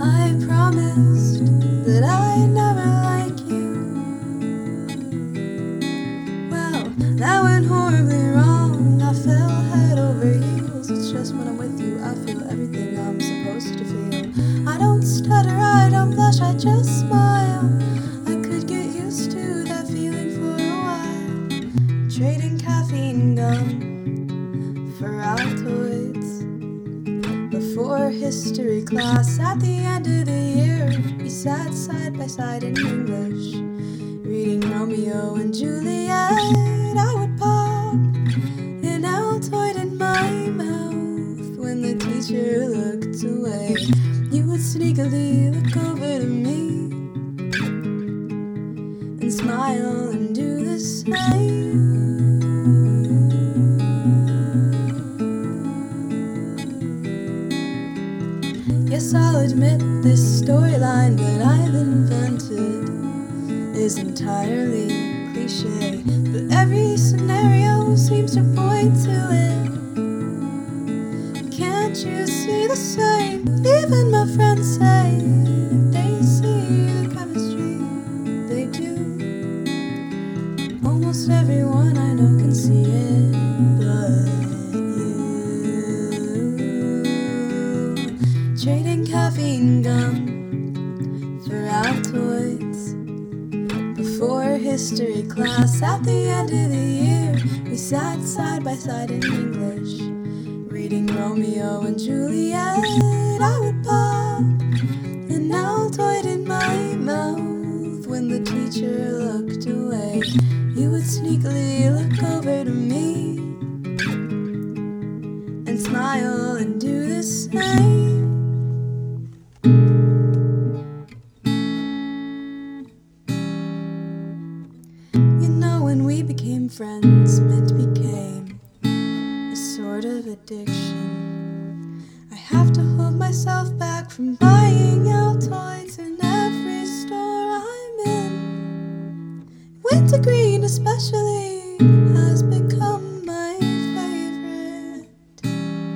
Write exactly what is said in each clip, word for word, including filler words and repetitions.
I promised that I'd never like you. Well, that went horribly wrong. I fell head over heels. It's just when I'm with you I feel everything I'm supposed to feel. I don't stutter, I don't blush, I just smile. I could get used to that feeling for a while. Trading caffeine gum for Altoids. Before history class at the end of the year, we sat side by side in English, reading Romeo and Juliet. I would pop an Altoid in my mouth when the teacher looked away. You would sneakily look over to me and smile and do the same. Yes, I'll admit this storyline that I've invented is entirely cliche, but every scenario seems to point to it. Can't you see the same? Even my friends say they see the chemistry. They do. Almost everyone I know can see it, but trading caffeine gum for Altoids. Before history class at the end of the year, we sat side by side in English, reading Romeo and Juliet. I would pop an Altoid in my mouth when the teacher looked away. You would sneakily look over to me and smile and do the same. You know, when we became friends, it became a sort of addiction. I have to hold myself back from buying Altoids in every store I'm in. Wintergreen especially has become my favorite,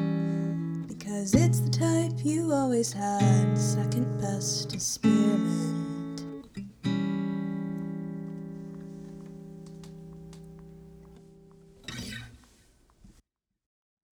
because it's the type you always had second best to spearmint.